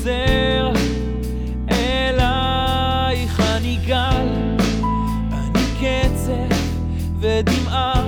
חוזר אלייך, אני גל, אני קצף ודמעה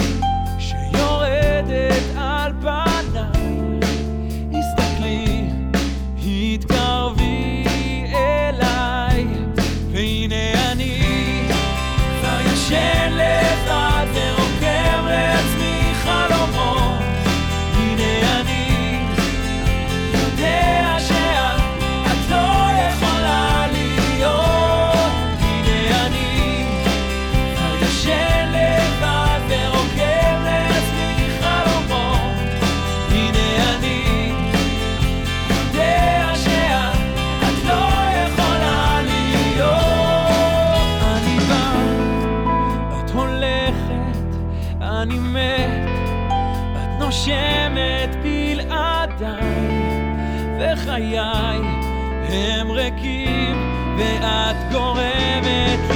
שיורדת על פניי. הסתכלי, התקרבי אליי, והנה אני כבר ישן לבד ורוקם לעצמי חלומות. הנה אני יודע שאת לא יכולה להיות. הנה אני כבר ישן לבד ורוקם לעצמי חלומות. הנה אני יודע שאת לא יכולה להיות. אני בא, את הולכת, אני מת, את נושמת בלעדיי, וחיי הם ריקים ואת גורמת